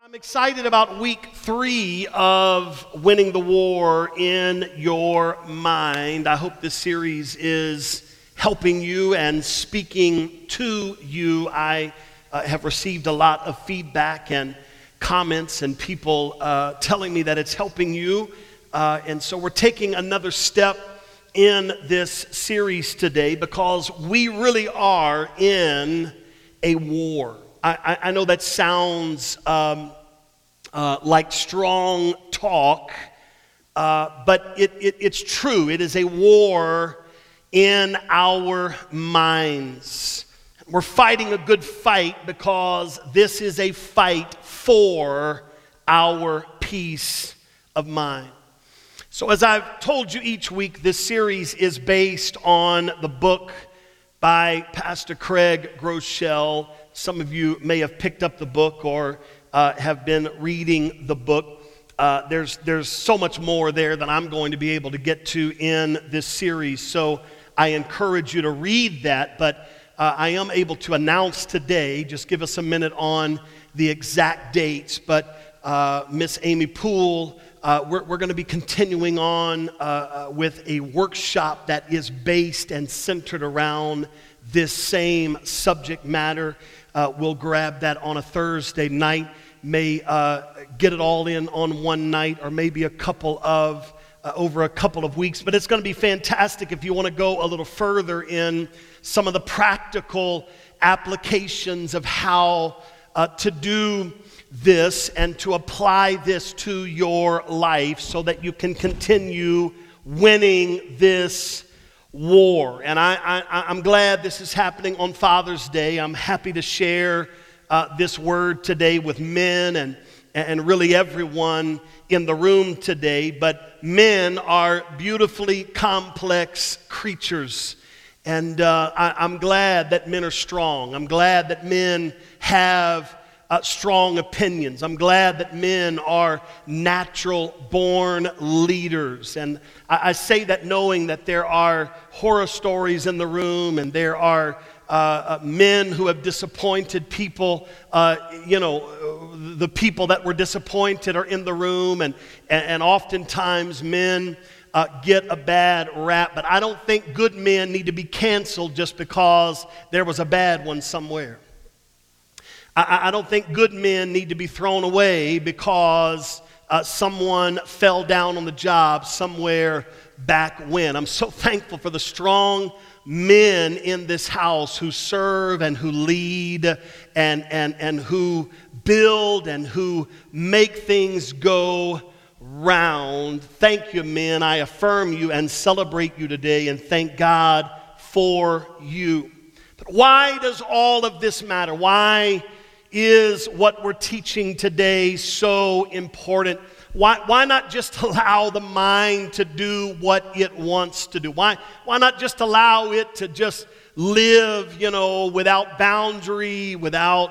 I'm excited about week 3 of Winning the War in Your Mind. I hope this series is helping you and speaking to you. I have received a lot of feedback and comments and people telling me that it's helping you. And so we're taking another step in this series today because we really are in a war. I know that sounds like strong talk, but it's true. It is a war in our minds. We're fighting a good fight because this is a fight for our peace of mind. So as I've told you each week, this series is based on the book by Pastor Craig Groeschel. Some of you may have picked up the book or have been reading the book. There's so much more there than I'm going to be able to get to in this series. So I encourage you to read that. But I am able to announce today, just give us a minute on the exact dates. But Miss Amy Poole, we're going to be continuing on with a workshop that is based and centered around this same subject matter. We'll grab that on a Thursday night, may get it all in on one night or maybe over a couple of weeks. But it's going to be fantastic if you want to go a little further in some of the practical applications of how to do this and to apply this to your life so that you can continue winning this war. And I'm glad this is happening on Father's Day. I'm happy to share this word today with men and really everyone in the room today. But men are beautifully complex creatures. And I'm glad that men are strong. I'm glad that men have strong opinions. I'm glad that men are natural-born leaders. And I say that knowing that there are horror stories in the room and there are men who have disappointed people. The people that were disappointed are in the room, and oftentimes men get a bad rap. But I don't think good men need to be canceled just because there was a bad one somewhere. I don't think good men need to be thrown away because someone fell down on the job somewhere back when. I'm so thankful for the strong men in this house who serve and who lead and who build and who make things go round. Thank you, men. I affirm you and celebrate you today and thank God for you. But why does all of this matter? Why is what we're teaching today so important? Why not just allow the mind to do what it wants to do? Why not just allow it to just live, without boundary, without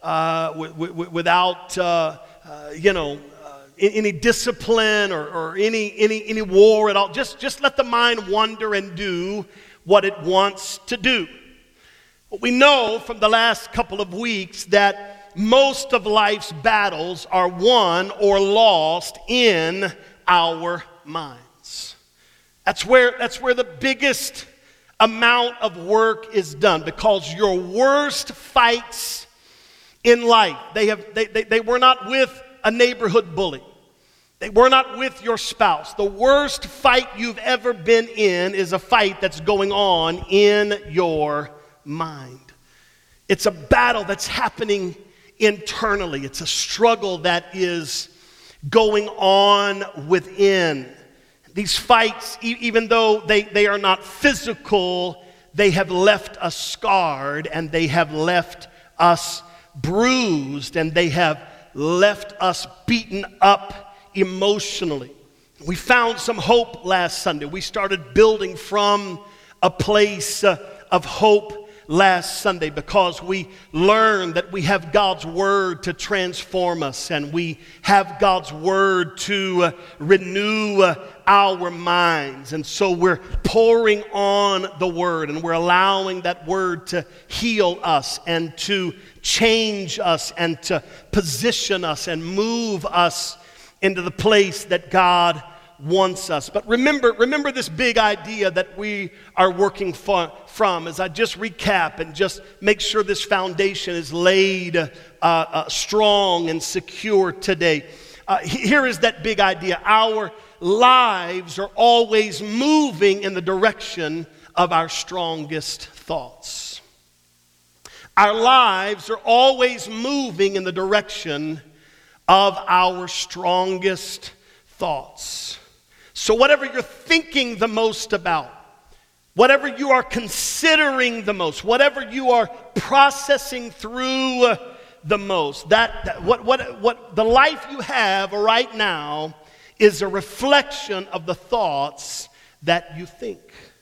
any discipline or any war at all? Just let the mind wander and do what it wants to do. But we know from the last couple of weeks that most of life's battles are won or lost in our minds. That's where the biggest amount of work is done, because your worst fights in life, they were not with a neighborhood bully. They were not with your spouse. The worst fight you've ever been in is a fight that's going on in your mind. It's a battle that's happening internally. It's a struggle that is going on within. These fights, even though they are not physical, they have left us scarred and they have left us bruised and they have left us beaten up emotionally. We found some hope last Sunday. We started building from a place of hope last Sunday because we learned that we have God's Word to transform us, and we have God's Word to renew our minds. And so we're pouring on the Word, and we're allowing that Word to heal us and to change us and to position us and move us into the place that God wants us. But remember this big idea that we are working from, as I just recap and just make sure this foundation is laid strong and secure today. Here is that big idea. Our lives are always moving in the direction of our strongest thoughts. Our lives are always moving in the direction of our strongest thoughts. So whatever you're thinking the most about, whatever you are considering the most, whatever you are processing through the most, what the life you have right now is a reflection of the thoughts that you think.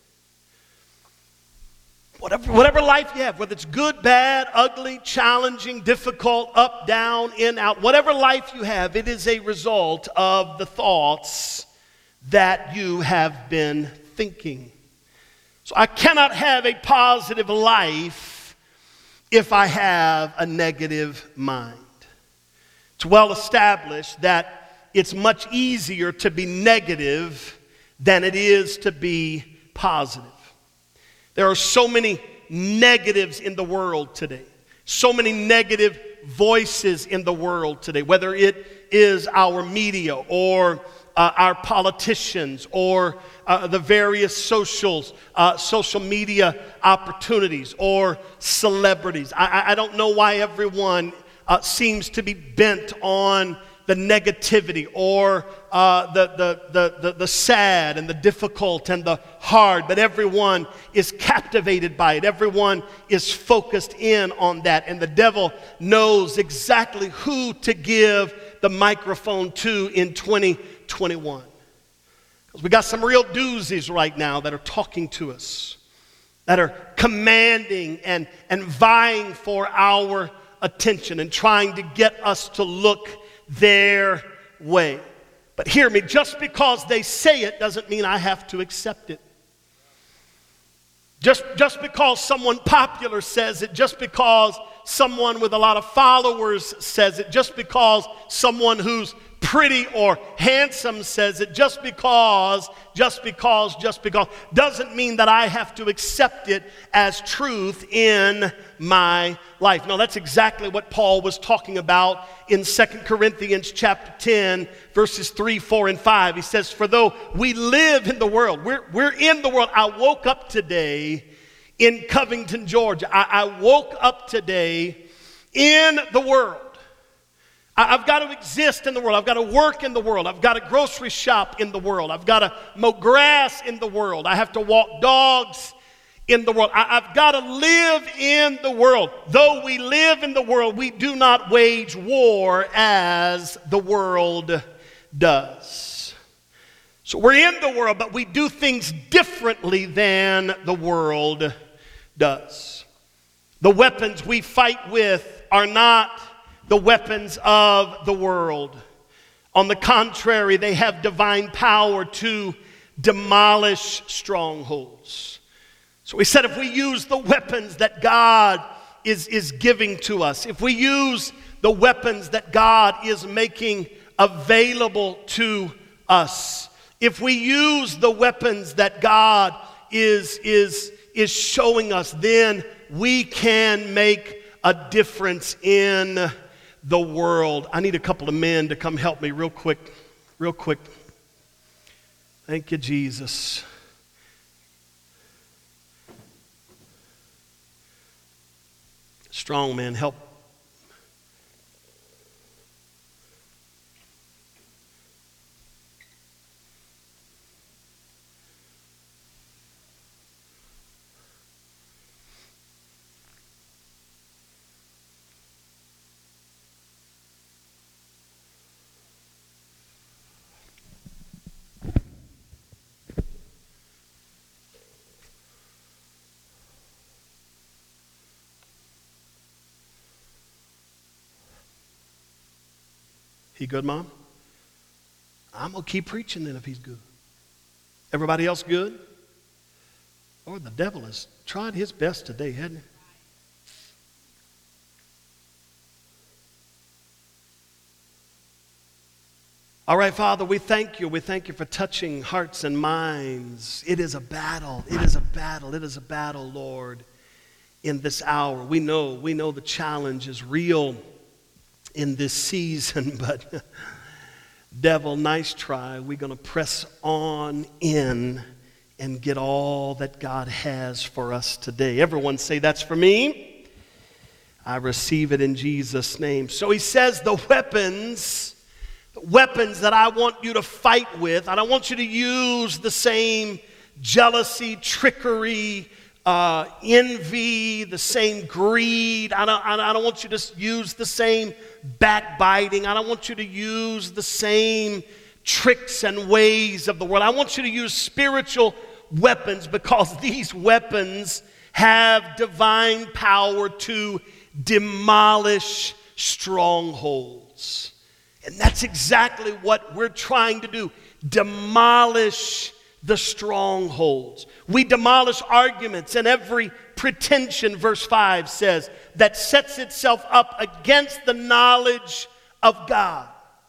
Whatever life you have, whether it's good, bad, ugly, challenging, difficult, up, down, in, out, whatever life you have, it is a result of the thoughts that you have been thinking. So I cannot have a positive life if I have a negative mind. It's well established that it's much easier to be negative than it is to be positive. There are so many negatives in the world today. So many negative voices in the world today, whether it is our media or our politicians or the various social media opportunities or celebrities. I don't know why everyone seems to be bent on the negativity or the sad and the difficult and the hard, but everyone is captivated by it. Everyone is focused in on that, and the devil knows exactly who to give the microphone to in 2021. Because we got some real doozies right now that are talking to us, that are commanding and vying for our attention and trying to get us to look their way. But hear me, just because they say it doesn't mean I have to accept it. Just because someone popular says it, just because someone with a lot of followers says it, just because someone who's pretty or handsome says it, just because, doesn't mean that I have to accept it as truth in my life. No, that's exactly what Paul was talking about in 2 Corinthians chapter 10, verses 3, 4, and 5. He says, for though we live in the world, we're in the world. I woke up today in Covington, Georgia. I woke up today in the world. I've got to exist in the world. I've got to work in the world. I've got to grocery shop in the world. I've got to mow grass in the world. I have to walk dogs in the world. I've got to live in the world. Though we live in the world, we do not wage war as the world does. So we're in the world, but we do things differently than the world does. The weapons we fight with are not the weapons of the world. On the contrary, they have divine power to demolish strongholds. So we said if we use the weapons that God is giving to us, if we use the weapons that God is making available to us, if we use the weapons that God is showing us, then we can make a difference in the world. I need a couple of men to come help me real quick. Thank you, Jesus. Strong man, help. He good, Mom? I'm going to keep preaching then if he's good. Everybody else good? Lord, the devil has tried his best today, hasn't he? All right, Father, we thank you. We thank you for touching hearts and minds. It is a battle. It is a battle. It is a battle, Lord, in this hour. We know the challenge is real in this season, but devil, nice try. We're going to press on in and get all that God has for us today. Everyone say, that's for me. I receive it in Jesus' name. So he says the weapons that I want you to fight with. I don't want you to use the same jealousy, trickery, envy, the same greed. I don't want you to use the same backbiting. I don't want you to use the same tricks and ways of the world. I want you to use spiritual weapons, because these weapons have divine power to demolish strongholds. And that's exactly what we're trying to do. Demolish the strongholds. We demolish arguments and every pretension, verse 5 says, that sets itself up against the knowledge of God.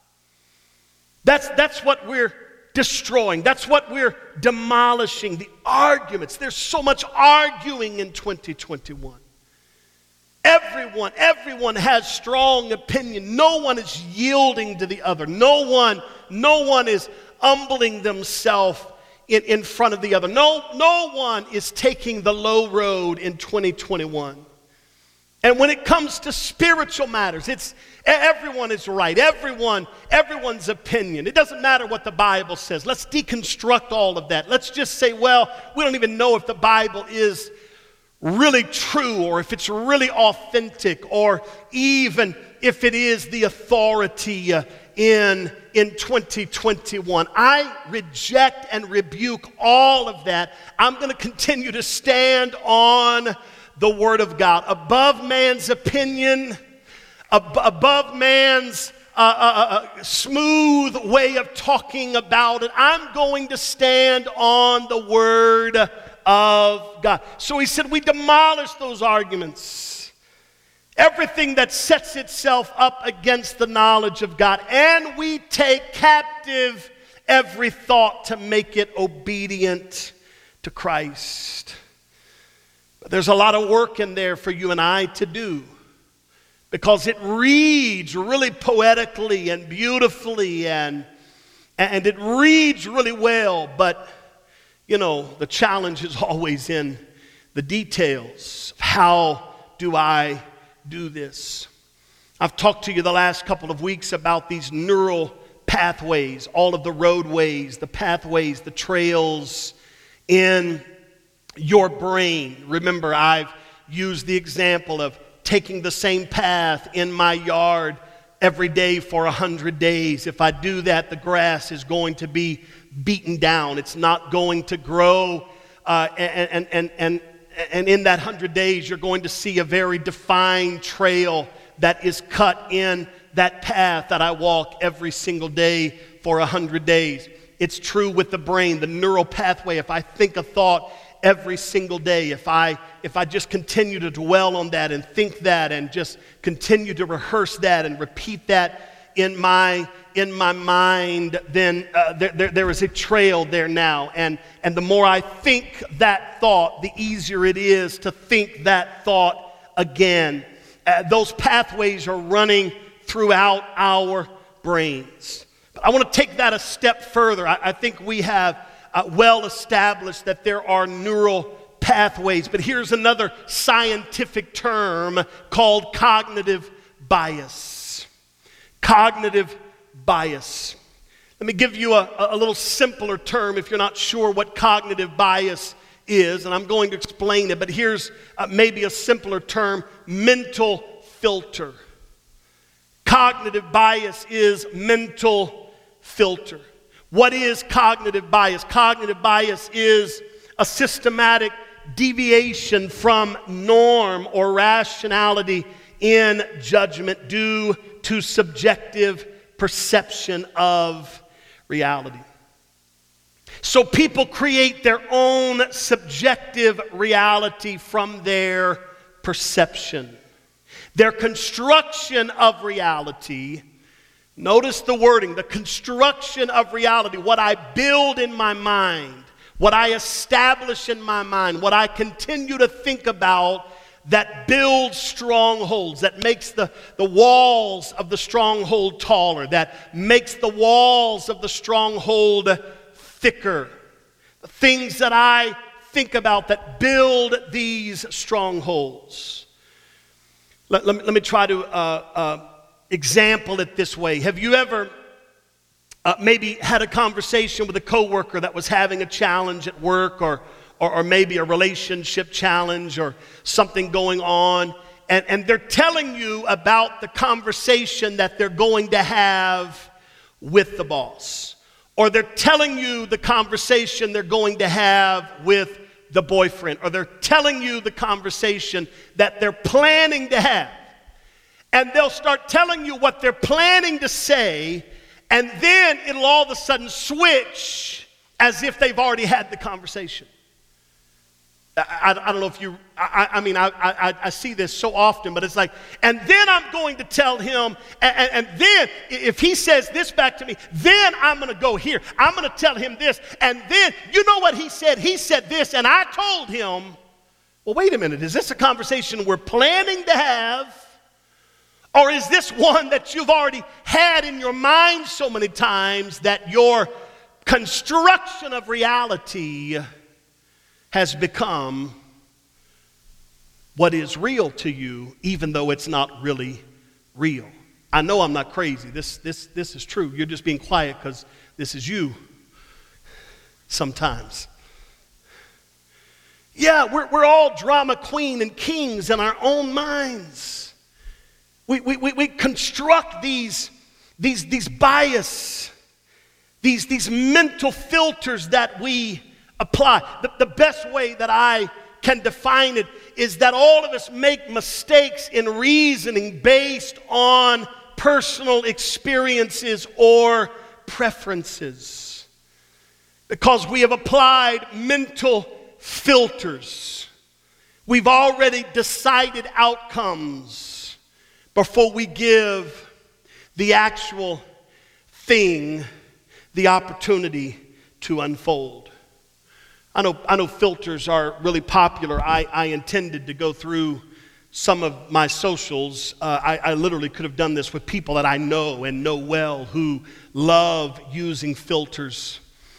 That's what we're destroying. That's what we're demolishing. The arguments. There's so much arguing in 2021. Everyone has strong opinion. No one is yielding to the other. No one is humbling themselves in front of the other. No one is taking the low road in 2021. And when it comes to spiritual matters, everyone is right. Everyone's opinion. It doesn't matter what the Bible says. Let's deconstruct all of that. Let's just say, well, we don't even know if the Bible is really true, or if it's really authentic, or even if it is the authority in 2021. I reject and rebuke all of that. I'm going to continue to stand on the Word of God above man's opinion, above man's smooth way of talking about it. I'm going to stand on the Word of God. So he said we demolish those arguments. Everything that sets itself up against the knowledge of God. And we take captive every thought to make it obedient to Christ. But there's a lot of work in there for you and I to do, because it reads really poetically and beautifully and it reads really well, but you know, the challenge is always in the details. How do I do this? I've talked to you the last couple of weeks about these neural pathways, all of the roadways, the pathways, the trails in your brain. Remember, I've used the example of taking the same path in my yard every day for 100 days. If I do that, the grass is going to be beaten down. It's not going to grow. And in that 100 days, you're going to see a very defined trail that is cut in that path that I walk every single day for 100 days. It's true with the brain, the neural pathway. If I think a thought every single day, if I just continue to dwell on that and think that and just continue to rehearse that and repeat that in my mind, then there is a trail there now. And the more I think that thought, the easier it is to think that thought again. Those pathways are running throughout our brains. But I want to take that a step further. I think we have well established that there are neural pathways. But here's another scientific term called cognitive bias. Cognitive bias. Let me give you a little simpler term if you're not sure what cognitive bias is, and I'm going to explain it, but here's maybe a simpler term: mental filter. Cognitive bias is mental filter. What is cognitive bias? Cognitive bias is a systematic deviation from norm or rationality in judgment due to subjective perception of reality. So people create their own subjective reality from their perception. Their construction of reality, notice the wording, the construction of reality, what I build in my mind, what I establish in my mind, what I continue to think about that builds strongholds, that makes the walls of the stronghold taller, that makes the walls of the stronghold thicker. The things that I think about that build these strongholds. Let me try to example it this way. Have you ever maybe had a conversation with a coworker that was having a challenge at work, or maybe a relationship challenge or something going on, and they're telling you about the conversation that they're going to have with the boss, or they're telling you the conversation they're going to have with the boyfriend, or they're telling you the conversation that they're planning to have. And they'll start telling you what they're planning to say, and then it'll all of a sudden switch as if they've already had the conversation. I don't know if you, I see this so often, but it's like, and then I'm going to tell him, and then if he says this back to me, then I'm going to go here. I'm going to tell him this, and then, you know what he said? He said this, and I told him. Well, wait a minute, is this a conversation we're planning to have? Or is this one that you've already had in your mind so many times that your construction of reality has become what is real to you, even though it's not really real? I know I'm not crazy. This is true. You're just being quiet because this is you sometimes. Yeah, we're all drama queen and kings in our own minds. We construct these bias, these mental filters that we apply. The best way that I can define it is that all of us make mistakes in reasoning based on personal experiences or preferences, because we have applied mental filters. We've already decided outcomes before we give the actual thing the opportunity to unfold. I know filters are really popular. I intended to go through some of my socials. I literally could have done this with people that I know and know well who love using filters.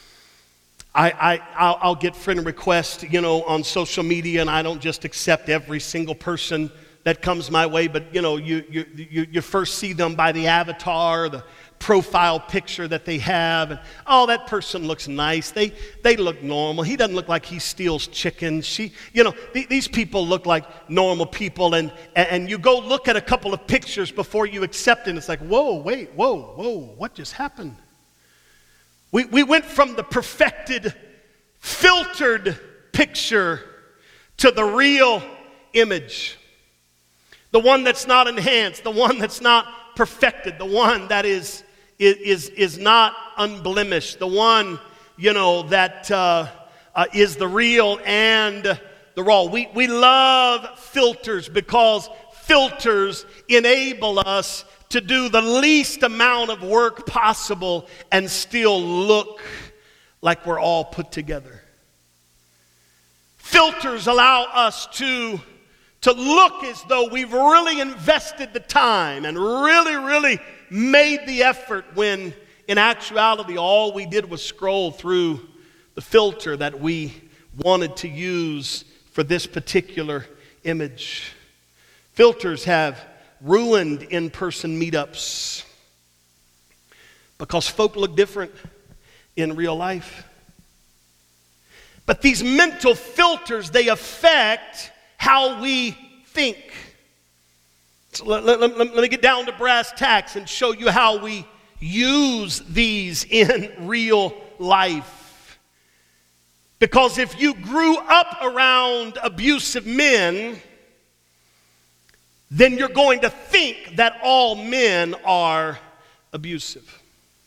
I'll get friend requests, on social media, and I don't just accept every single person that comes my way, but you first see them by the avatar, the profile picture that they have, and oh, that person looks nice. They look normal. He doesn't look like he steals chicken. These people look like normal people, and you go look at a couple of pictures before you accept it, and it's like, whoa, what just happened? We went from the perfected, filtered picture to the real image. The one that's not enhanced, the one that's not perfected, the one that is not unblemished, the one, that is the real and the raw. We love filters because filters enable us to do the least amount of work possible and still look like we're all put together. Filters allow us to look as though we've really invested the time and really made the effort, when in actuality all we did was scroll through the filter that we wanted to use for this particular image. Filters have ruined in-person meetups because folk look different in real life. But these mental filters, they affect how we think. So let me get down to brass tacks and show you how we use these in real life. Because if you grew up around abusive men, then you're going to think that all men are abusive.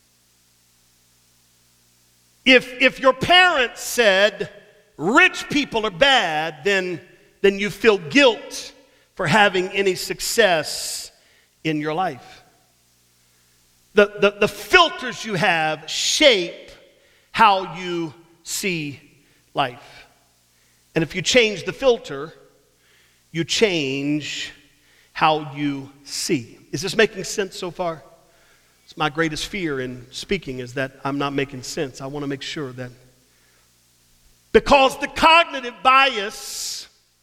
If your parents said rich people are bad, then you feel guilt for having any success in your life. The filters you have shape how you see life. And if you change the filter, you change how you see. Is this making sense so far? It's my greatest fear in speaking is that I'm not making sense. I want to make sure that, because the cognitive bias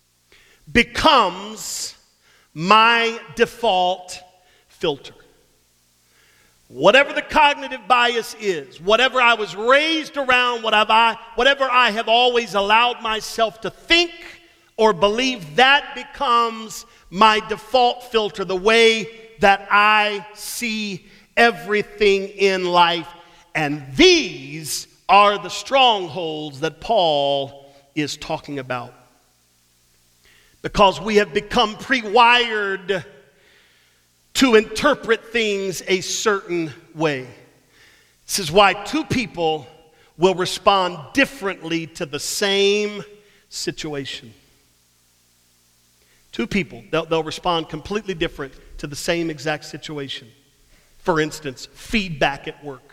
becomes my default filter. Whatever the cognitive bias is, whatever I was raised around, whatever I have always allowed myself to think or believe, that becomes my default filter, the way that I see everything in life. And these are the strongholds that Paul is talking about. Because we have become pre-wired to interpret things a certain way. This is why two people will respond differently to the same situation. Two people, they'll respond completely different to the same exact situation. For instance, feedback at work.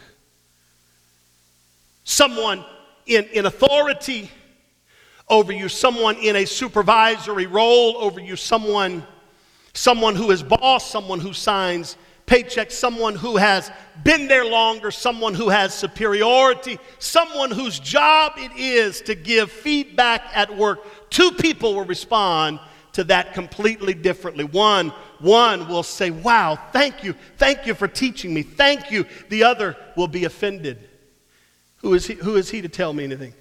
Someone in authority over you, someone in a supervisory role over you, someone who is boss, someone who signs paychecks, someone who has been there longer, someone who has superiority, someone whose job it is to give feedback at work. Two people will respond to that completely differently. One will say, wow, thank you for teaching me, thank you. The other will be offended. Who is he to tell me anything?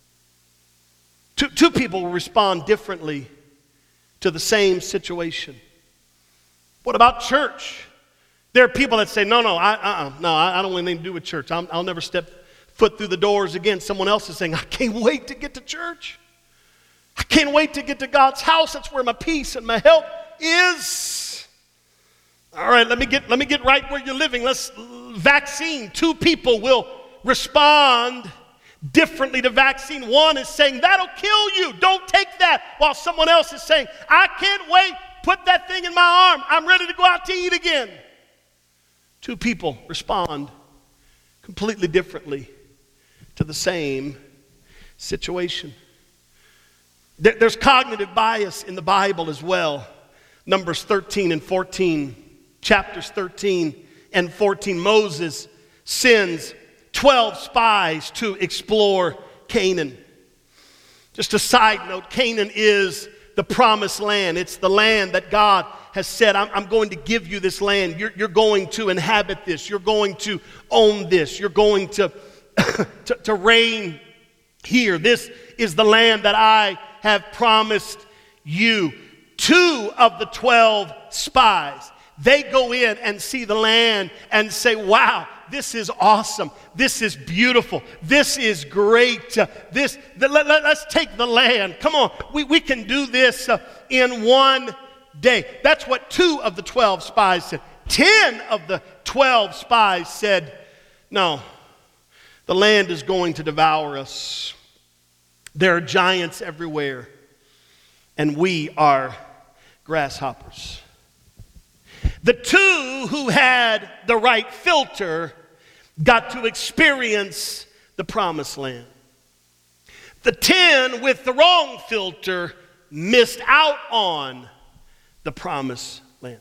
Two people will respond differently to the same situation. What about church? There are people that say, no, I don't want anything to do with church. I'll never step foot through the doors again. Someone else is saying, I can't wait to get to church. I can't wait to get to God's house. That's where my peace and my help is. All right, let me get right where you're living. Vaccine. Two people will respond differently to vaccine. One is saying, that'll kill you. Don't take that. While someone else is saying, I can't wait. Put that thing in my arm. I'm ready to go out to eat again. Two people respond completely differently to the same situation. There's cognitive bias in the Bible as well. Numbers 13 and 14, chapters 13 and 14. Moses sends 12 spies to explore Canaan. Just a side note, Canaan is the promised land. It's the land that God has said, I'm going to give you this land. You're going to inhabit this. You're going to own this. You're going to reign here. This is the land that I have promised you. 2 of the 12 spies, they go in and see the land and say, wow, this is awesome. This is beautiful. This is great. Let's take the land. Come on, we can do this in one day. That's what 2 of the 12 spies said. 10 of the 12 spies said, no, the land is going to devour us. There are giants everywhere, and we are grasshoppers. The 2 who had the right filter got to experience the promised land. The 10 with the wrong filter missed out on the promised land.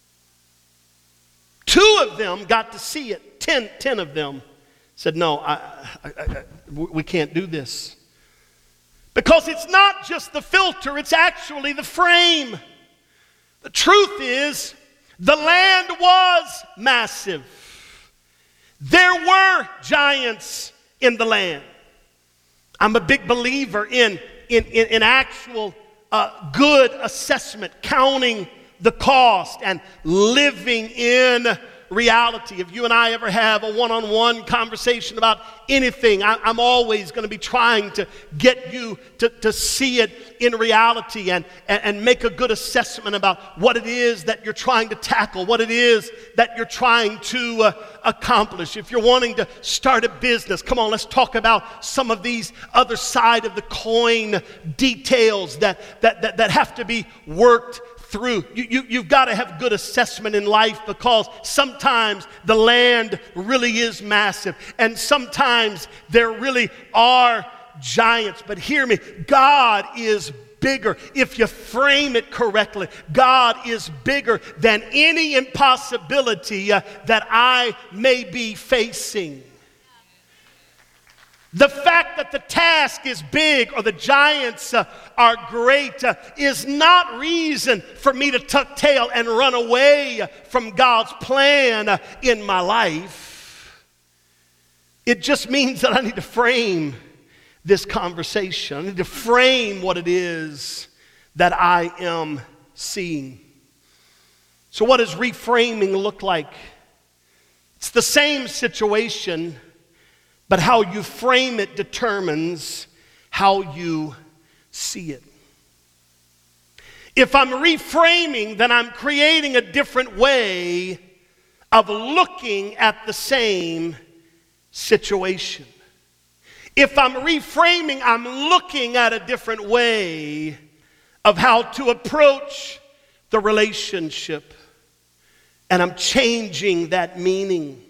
2 of them got to see it. 10 of them said, no, we can't do this. Because it's not just the filter, it's actually the frame. The truth is, the land was massive. There were giants in the land. I'm a big believer in actual good assessment, counting the cost and living in reality. If you and I ever have a one-on-one conversation about anything, I'm always going to be trying to get you to see it in reality and make a good assessment about what it is that you're trying to tackle, what it is that you're trying to accomplish. If you're wanting to start a business, come on, let's talk about some of these other side of the coin details that have to be worked through. You've got to have good assessment in life, because sometimes the land really is massive, and sometimes there really are giants. But hear me, God is bigger. If you frame it correctly, God is bigger than any impossibility that I may be facing. The fact that the task is big or the giants are great is not reason for me to tuck tail and run away from God's plan in my life. It just means that I need to frame this conversation. I need to frame what it is that I am seeing. So what does reframing look like? It's the same situation, but how you frame it determines how you see it. If I'm reframing, then I'm creating a different way of looking at the same situation. If I'm reframing, I'm looking at a different way of how to approach the relationship, and I'm changing that meaning.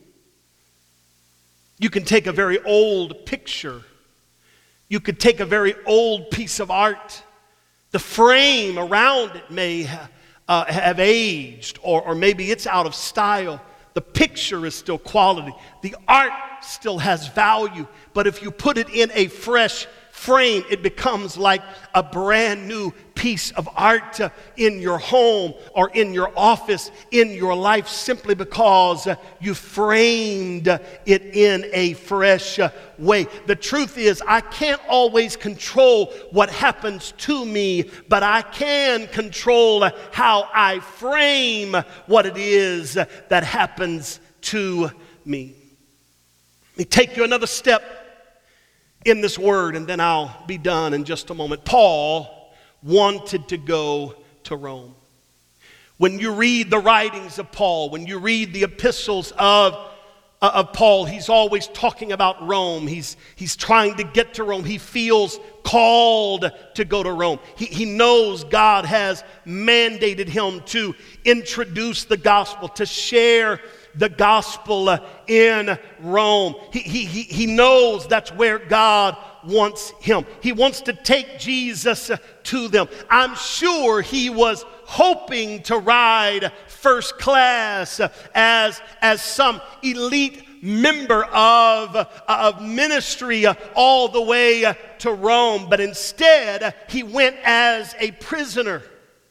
You can take a very old picture. You could take a very old piece of art. The frame around it may have aged, or maybe it's out of style. The picture is still quality. The art still has value. But if you put it in a fresh frame, it becomes like a brand new piece of art in your home or in your office, in your life, simply because you framed it in a fresh way. The truth is, I can't always control what happens to me, but I can control how I frame what it is that happens to me. Let me take you another step in this word, and then I'll be done in just a moment. Paul wanted to go to Rome. When you read the writings of Paul, when you read the epistles of Paul, he's always talking about Rome. He's trying to get to Rome. He feels called to go to Rome. He knows God has mandated him to introduce the gospel, to share the gospel in Rome. He knows that's where God wants him. He wants to take Jesus to them. I'm sure he was hoping to ride first class as some elite member of ministry all the way to Rome, but instead he went as a prisoner.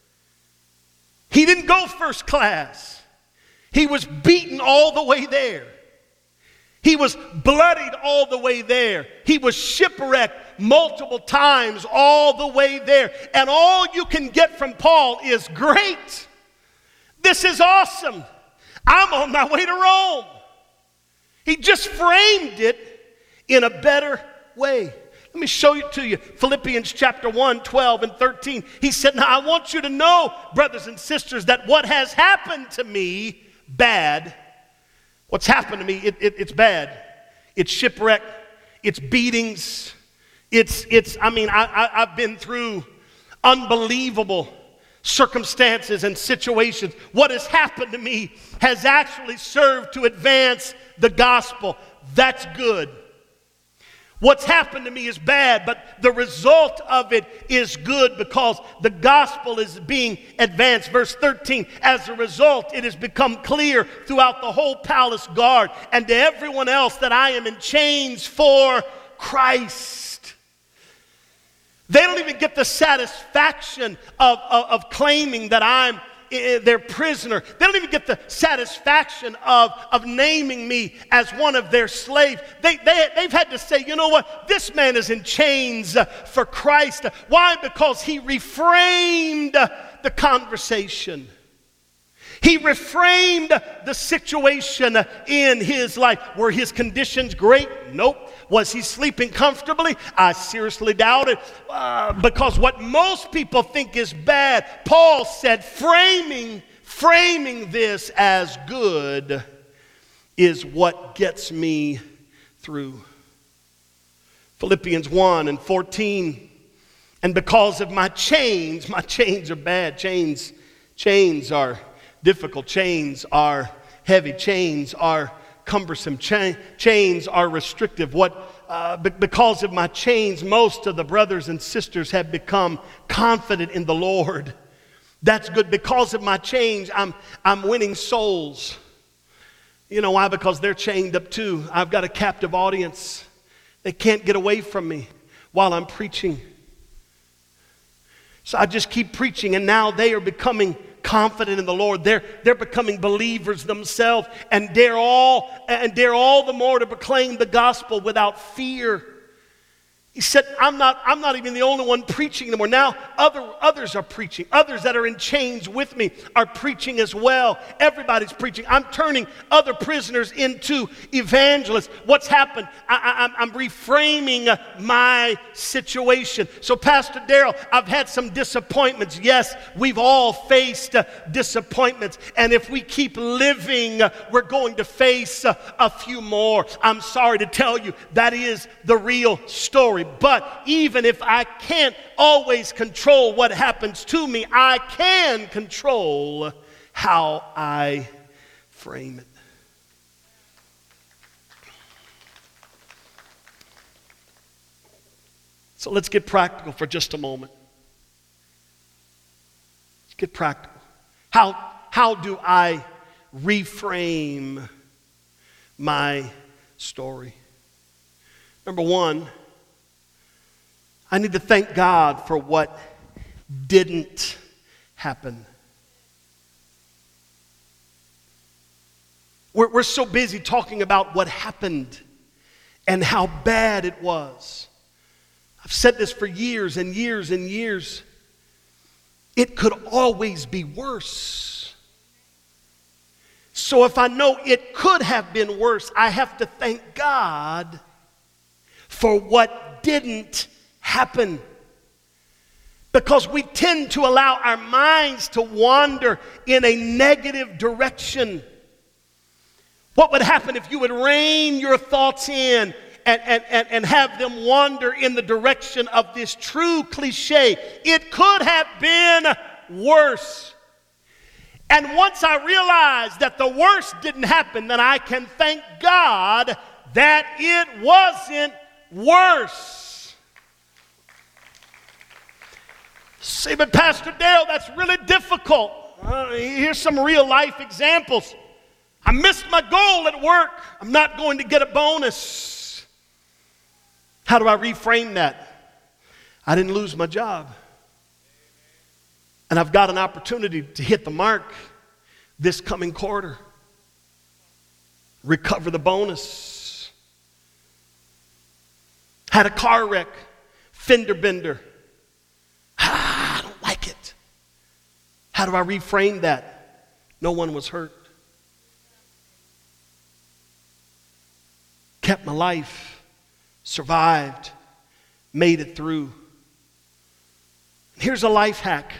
He didn't go first class. He was beaten all the way there. He was bloodied all the way there. He was shipwrecked multiple times all the way there. And all you can get from Paul is, great. This is awesome. I'm on my way to Rome. He just framed it in a better way. Let me show it to you. Philippians chapter 1, 12 and 13. He said, now I want you to know, brothers and sisters, that what has happened to me, bad. What's happened to me, it's bad. It's shipwreck. It's beatings. I've been through unbelievable circumstances and situations. What has happened to me has actually served to advance the gospel. That's good. What's happened to me is bad, but the result of it is good because the gospel is being advanced. Verse 13, as a result, it has become clear throughout the whole palace guard and to everyone else that I am in chains for Christ. They don't even get the satisfaction of claiming that I'm their prisoner. They don't even get the satisfaction of naming me as one of their slaves. They've had to say, you know what? This man is in chains for Christ. Why? Because he reframed the conversation. He reframed the situation in his life. Were his conditions great? Nope. Was he sleeping comfortably? I seriously doubt it. Because what most people think is bad, Paul said, framing this as good is what gets me through. Philippians 1:14. And because of my chains are bad. Chains are difficult. Chains are heavy. Chains are cumbersome. Chains are restrictive. Because of my chains, most of the brothers and sisters have become confident in the Lord. That's good. Because of my chains, I'm winning souls. You know why? Because they're chained up too. I've got a captive audience. They can't get away from me while I'm preaching. So I just keep preaching, and now they are becoming confident in the Lord. They're becoming believers themselves, and dare all the more to proclaim the gospel without fear. He said, I'm not even the only one preaching anymore. Now others are preaching. Others that are in chains with me are preaching as well. Everybody's preaching. I'm turning other prisoners into evangelists. What's happened? I'm reframing my situation. So Pastor Darrell, I've had some disappointments. Yes, we've all faced disappointments. And if we keep living, we're going to face a few more. I'm sorry to tell you, that is the real story. But even if I can't always control what happens to me, I can control how I frame it. So let's get practical for just a moment. Let's get practical. How do I reframe my story? Number one, I need to thank God for what didn't happen. We're so busy talking about what happened and how bad it was. I've said this for years and years and years. It could always be worse. So if I know it could have been worse, I have to thank God for what didn't happen. Because we tend to allow our minds to wander in a negative direction. What would happen if you would rein your thoughts in and have them wander in the direction of this true cliche? It could have been worse. And once I realize that the worst didn't happen, then I can thank God that it wasn't worse. Say, but Pastor Darrell, that's really difficult. Here's some real life examples. I missed my goal at work. I'm not going to get a bonus. How do I reframe that? I didn't lose my job. And I've got an opportunity to hit the mark this coming quarter. Recover the bonus. Had a car wreck, fender bender. I don't like it. How do I reframe that? No one was hurt. Kept my life, survived, made it through. Here's a life hack.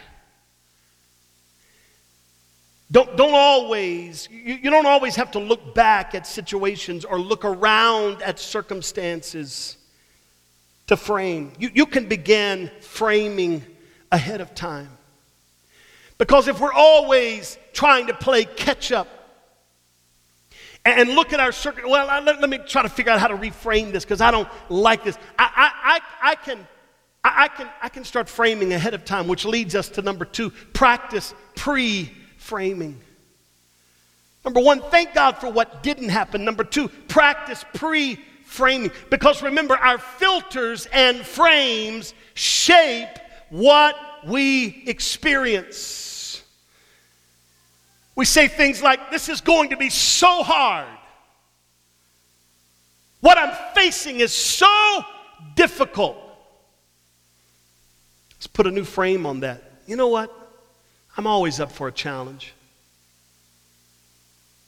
You don't always have to look back at situations or look around at circumstances to frame. You can begin framing ahead of time. Because if we're always trying to play catch up and look at our circuit, well, let me try to figure out how to reframe this because I don't like this. I can start framing ahead of time, which leads us to number 2, practice pre-framing. Number 1, thank God for what didn't happen. Number 2, practice pre-framing. Because remember, our filters and frames shape what we experience. We say things like, this is going to be so hard. What I'm facing is so difficult. Let's put a new frame on that. You know what? I'm always up for a challenge.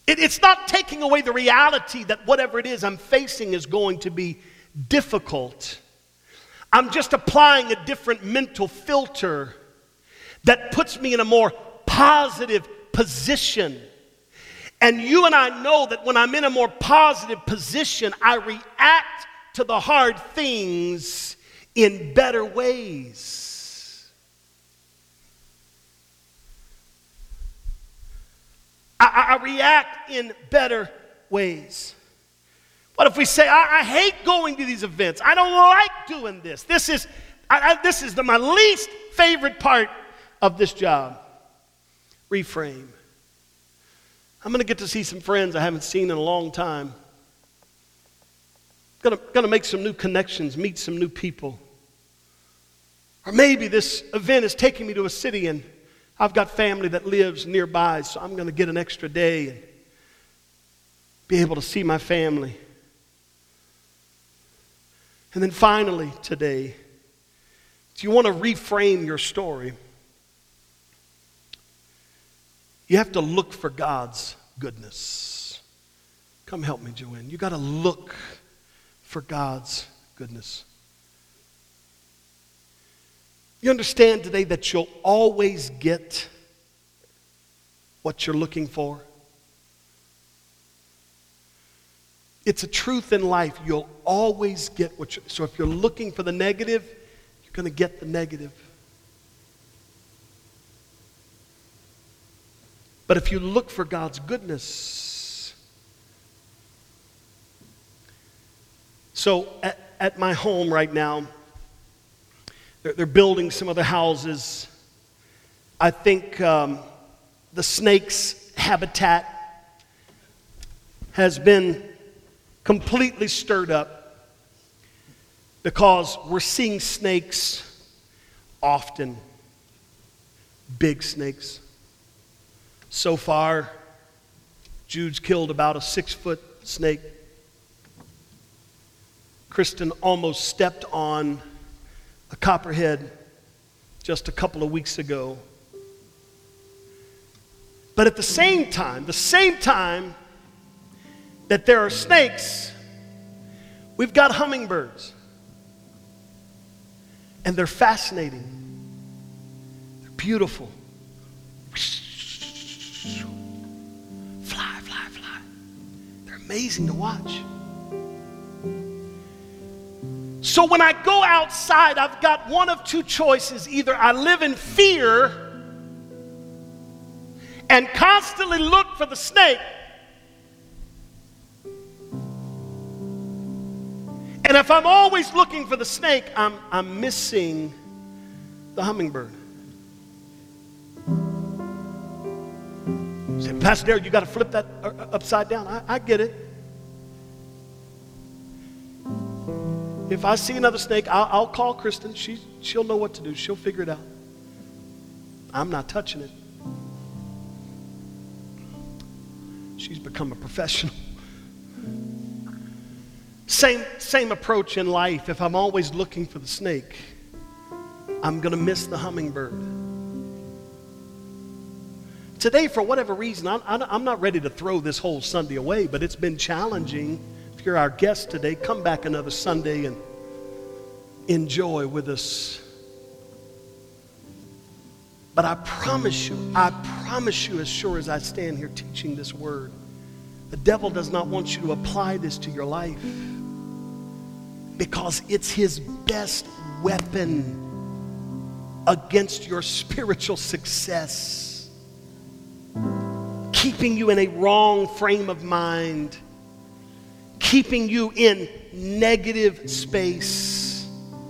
It's not taking away the reality that whatever it is I'm facing is going to be difficult. I'm just applying a different mental filter that puts me in a more positive position. And you and I know that when I'm in a more positive position, I react to the hard things in better ways. I react in better ways. What if we say, I hate going to these events. I don't like doing this. This is my least favorite part of this job. Reframe. I'm going to get to see some friends I haven't seen in a long time. Going to make some new connections, meet some new people. Or maybe this event is taking me to a city and I've got family that lives nearby, so I'm going to get an extra day and be able to see my family. And then finally today, if you want to reframe your story, you have to look for God's goodness. Come help me, Joanne. You got to look for God's goodness. You understand today that you'll always get what you're looking for? It's a truth in life. You'll always get what you're... So if you're looking for the negative, you're going to get the negative. But if you look for God's goodness... So at my home right now, they're building some other houses. I think the snake's habitat has been completely stirred up because we're seeing snakes often, big snakes. So far, Jude's killed about a 6-foot snake. Kristen almost stepped on a copperhead just a couple of weeks ago. But at the same time that there are snakes, we've got hummingbirds. And they're fascinating. They're beautiful. Fly, fly, fly. They're amazing to watch. So when I go outside, I've got one of two choices. Either I live in fear and constantly look for the snake, and if I'm always looking for the snake, I'm missing the hummingbird. You say, Pastor Derek, you got to flip that upside down. I get it. If I see another snake, I'll call Kristen. She'll know what to do. She'll figure it out. I'm not touching it. She's become a professional. Same approach in life. If I'm always looking for the snake, I'm going to miss the hummingbird. Today, for whatever reason, I'm not ready to throw this whole Sunday away, but it's been challenging. If you're our guest today, come back another Sunday and enjoy with us. But I promise you, as sure as I stand here teaching this word, the devil does not want you to apply this to your life, because it's his best weapon against your spiritual success, keeping you in a wrong frame of mind, keeping you in negative space,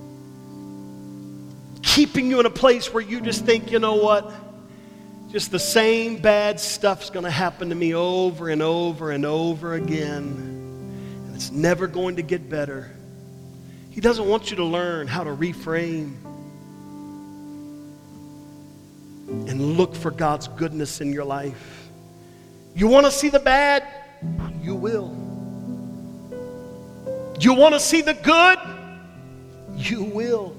keeping you in a place where you just think, you know what, just the same bad stuff's going to happen to me over and over and over again, and it's never going to get better. He doesn't want you to learn how to reframe and look for God's goodness in your life. You want to see the bad? You will. You want to see the good? You will.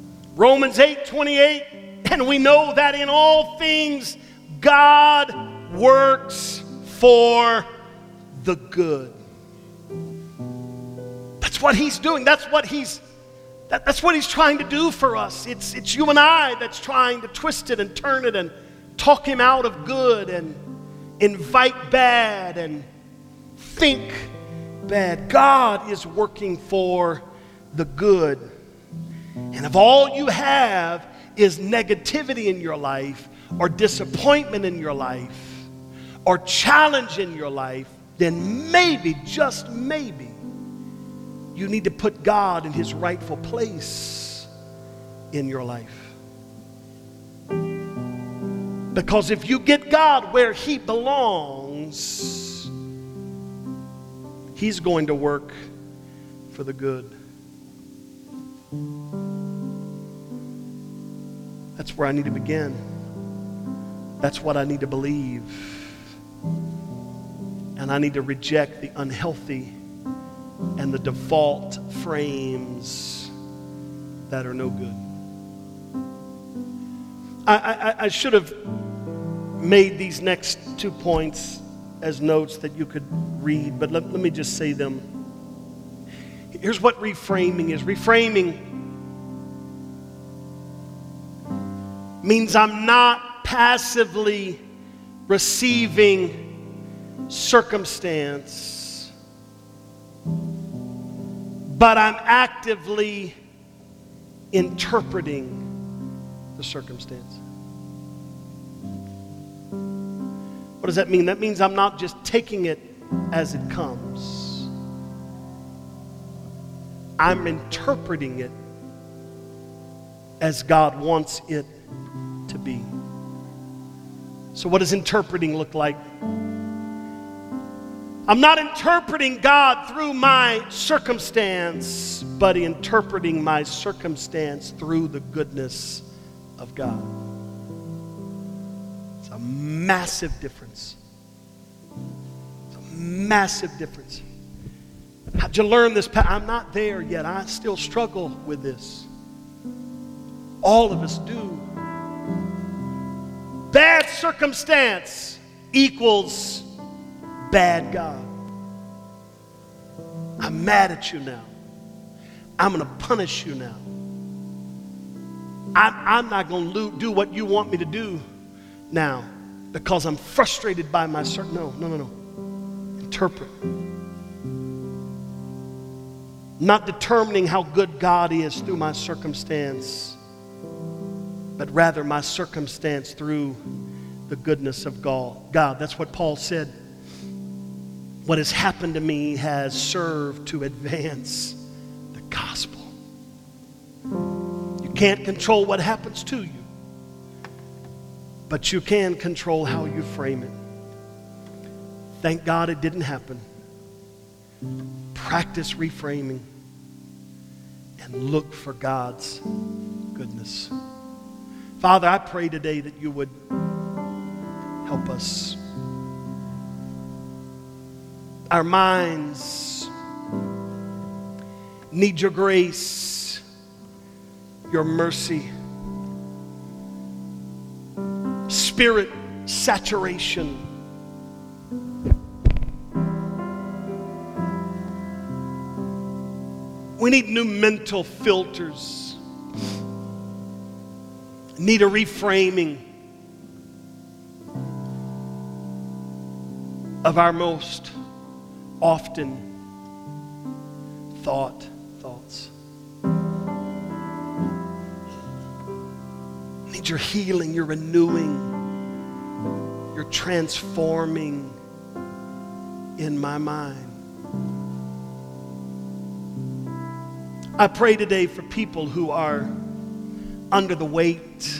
Romans 8:28, and we know that in all things God works for the good. That's what he's doing. That's what he's trying to do for us. It's you and I that's trying to twist it and turn it and talk him out of good and invite bad and think bad. God is working for the good. And if all you have is negativity in your life, or disappointment in your life, or challenge in your life, then maybe, just maybe, you need to put God in his rightful place in your life. Because if you get God where he belongs, he's going to work for the good. That's where I need to begin. That's what I need to believe. And I need to reject the unhealthy and the default frames that are no good. I should have made these next 2 points as notes that you could read, but let me just say them. Here's what reframing is. Reframing means I'm not passively receiving circumstance, but I'm actively interpreting the circumstance. What does that mean? That means I'm not just taking it as it comes. I'm interpreting it as God wants it to be. So what does interpreting look like? I'm not interpreting God through my circumstance, but interpreting my circumstance through the goodness of God. It's a massive difference. It's a massive difference. How'd you learn this? I'm not there yet. I still struggle with this. All of us do. Bad circumstance equals bad God. I'm mad at you now. I'm going to punish you now. I'm not going to do what you want me to do now because I'm frustrated by my No. Interpret. Not determining how good God is through my circumstance, but rather my circumstance through the goodness of God. That's what Paul said. What has happened to me has served to advance the gospel. You can't control what happens to you, but you can control how you frame it. Thank God it didn't happen. Practice reframing and look for God's goodness. Father, I pray today that you would help us. Our minds need your grace, your mercy, spirit saturation. We need new mental filters. Need a reframing of our most often thoughts. Need your healing, your renewing, your transforming in my mind. I pray today for people who are under the weight,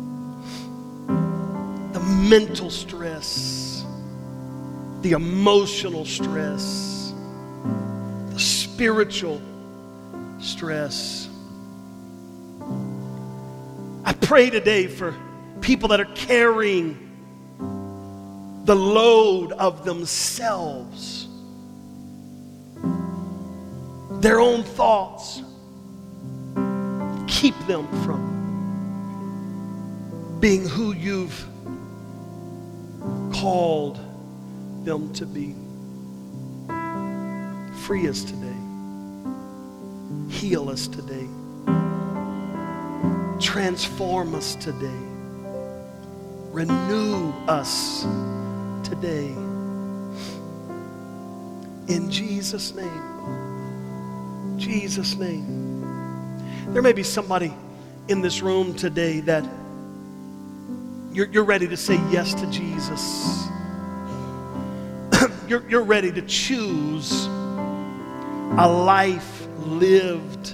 the mental stress, the emotional stress, the spiritual stress. I pray today for people that are carrying the load of themselves, their own thoughts. Keep them from being who you've called them to be. Free us today. Heal us today. Transform us today. Renew us today. In Jesus' name. Jesus' name. There may be somebody in this room today that you're ready to say yes to Jesus. You're ready to choose a life lived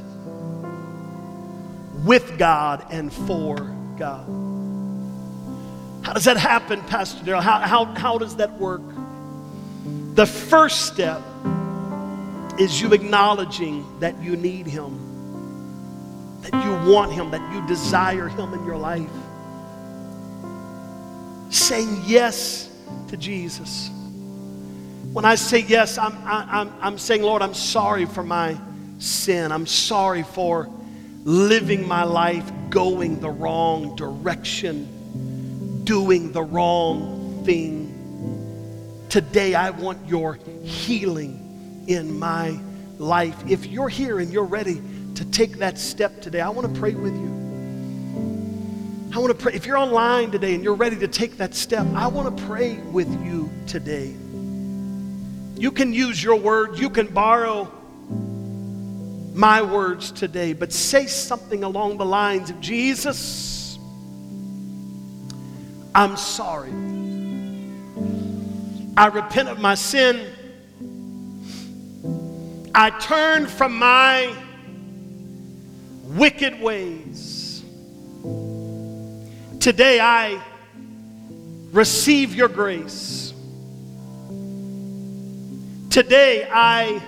with God and for God. How does that happen, Pastor Darrell? How does that work? The first step is you acknowledging that you need Him, that you want Him, that you desire Him in your life. Saying yes to Jesus. When I say yes, I'm saying, Lord, I'm sorry for my sin. I'm sorry for living my life going the wrong direction, doing the wrong thing. Today, I want your healing in my life. If you're here and you're ready to take that step today, I want to pray with you. I want to pray. If you're online today and you're ready to take that step, I want to pray with you today. You can use your word. You can borrow my words today, but say something along the lines of, Jesus, I'm sorry. I repent of my sin. I turn from my wicked ways. Today I receive your grace. Today I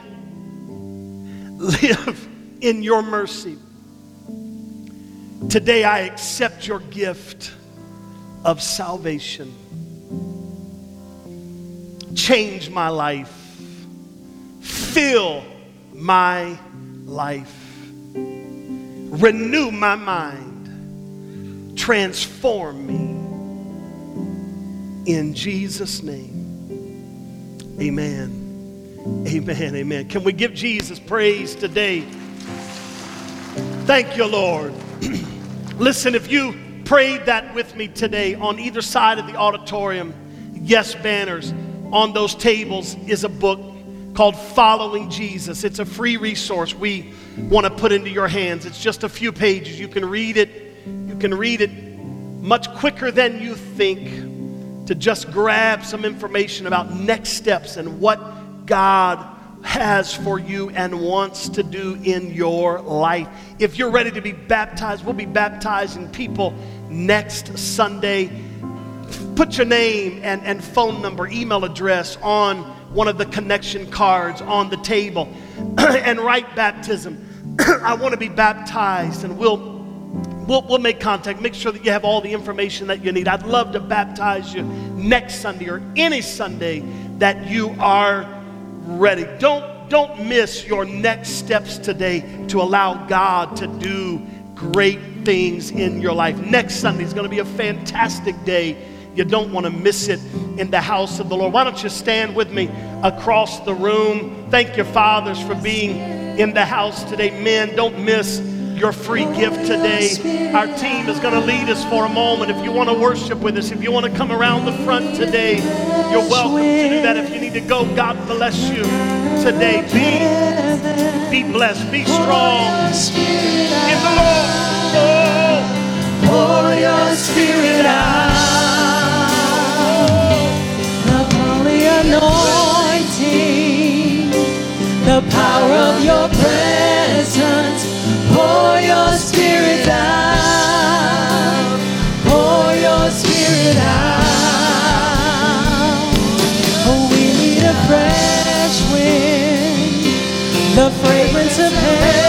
live in your mercy. Today I accept your gift of salvation. Change my life. Fill my life. Renew my mind. Transform me. In Jesus' name. Amen. Amen. Amen. Can we give Jesus praise today? Thank you, Lord. Listen, if you prayed that with me today, on either side of the auditorium, yes banners on those tables is a book called Following Jesus. It's a free resource we want to put into your hands. It's just a few pages. You can read it. You can read it much quicker than you think, to just grab some information about next steps and what God has for you and wants to do in your life. If you're ready to be baptized, we'll be baptizing people next Sunday. Put your name and phone number, email address on one of the connection cards on the table and write baptism. I want to be baptized, and we'll make contact. Make sure that you have all the information that you need. I'd love to baptize you next Sunday or any Sunday that you are ready. Don't miss your next steps today to allow God to do great things in your life. Next Sunday is going to be a fantastic day. You don't want to miss it in the house of the Lord. Why don't you stand with me across the room? Thank you, fathers, for being in the house today. Men, don't miss your free gift today. Our team is going to lead us for a moment. If you want to worship with us, if you want to come around the front today, you're welcome to do that. If you need to go, God bless you today. Be blessed. Be strong in the Lord. Pour your spirit out. Anointing, the power of your presence, pour your spirit out, pour your spirit out. Oh, we need a fresh wind, the fragrance of heaven.